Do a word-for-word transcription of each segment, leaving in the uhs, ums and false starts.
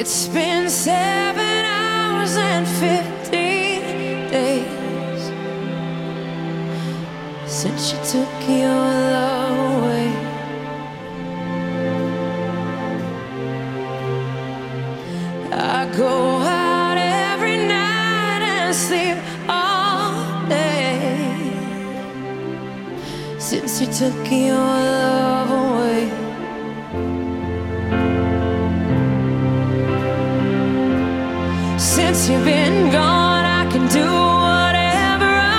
It's been seven hours and fifteen days since you took your love away. I go out every night and sleep all day since you took your love away. Since you've been gone, I can do whatever I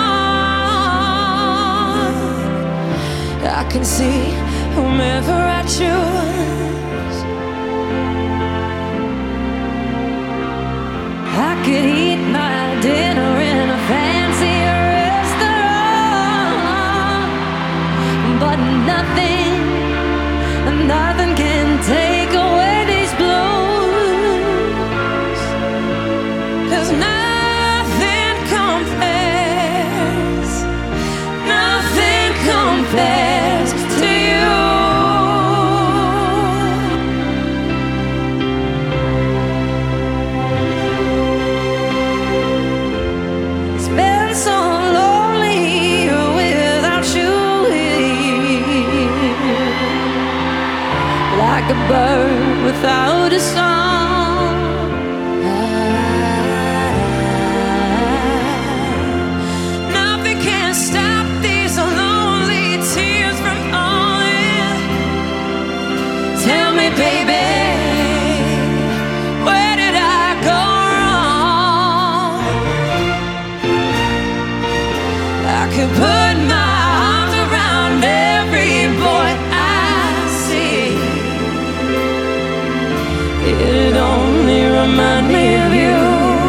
want. I can see whomever I choose. I could eat my dinner in a fancy restaurant, but nothing, nothing can take away these blues. 'Cause nothing compares, nothing compares to you. It's been so lonely without you here, like a bird without a song. Nothing can stop these lonely tears from falling. Tell me, baby, where did I go wrong? I could put my arms around every boy I see. It only reminds me of you.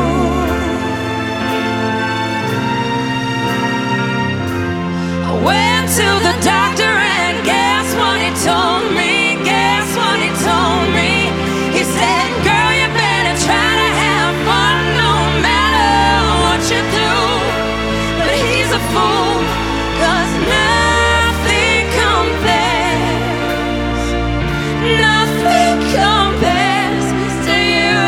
I went to the doctor and guess what he told me? Guess what he told me? He said, girl, you better try to have fun no matter what you do. But he's a fool, 'cause nothing compares, nothing compares to you.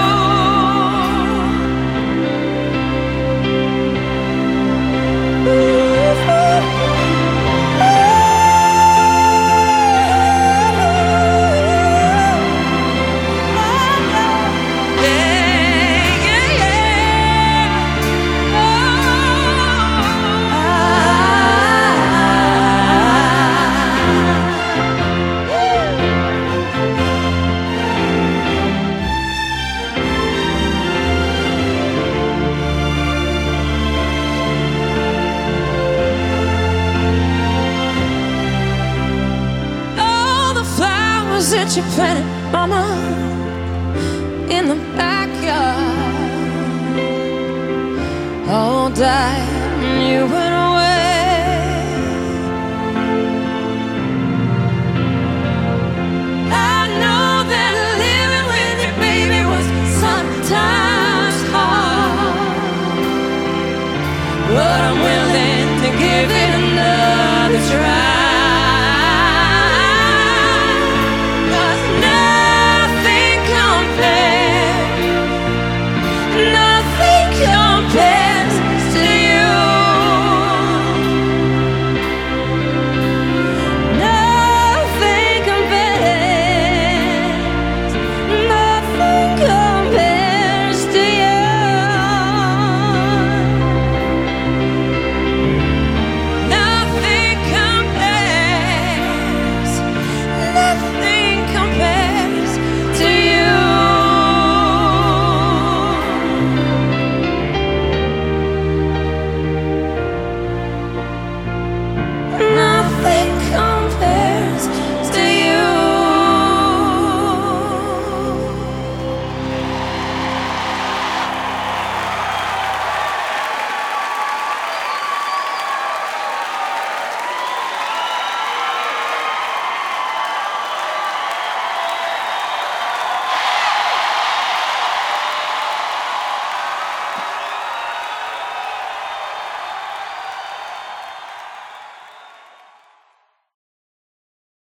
That you planted, mama, in the backyard, all died and you went away. I know that living with you, baby, was sometimes hard, but I'm willing to give it another try.